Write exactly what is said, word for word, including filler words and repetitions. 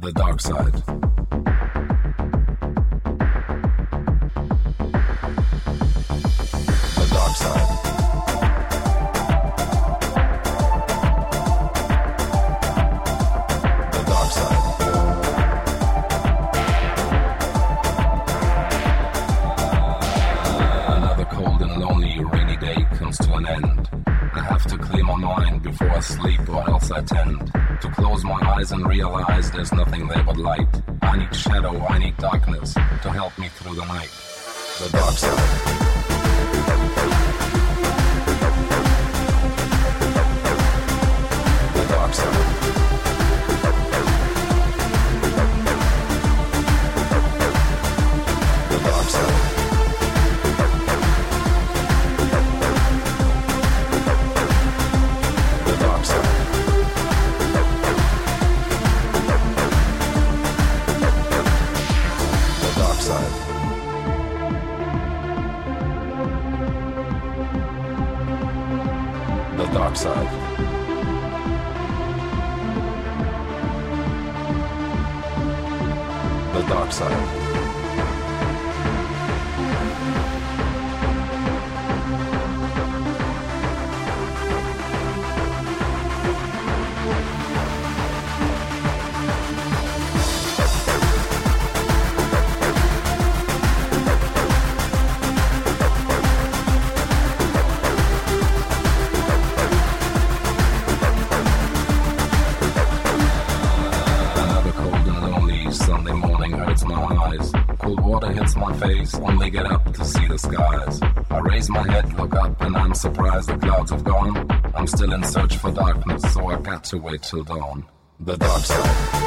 The dark side. The dark side. The dark side. Another cold and lonely rainy day comes to an end. I have to clear my mind before I sleep or else I tend to close my eyes and realize there's nothing there but light. I need shadow, I need darkness to help me through the night. The dark side. The dark side. The dark side. The dark side. The dark side. The dark side. Face, only get up to see the skies. I raise my head, look up, and I'm surprised the clouds have gone. I'm still in search for darkness, so I got to wait till dawn. The dark side.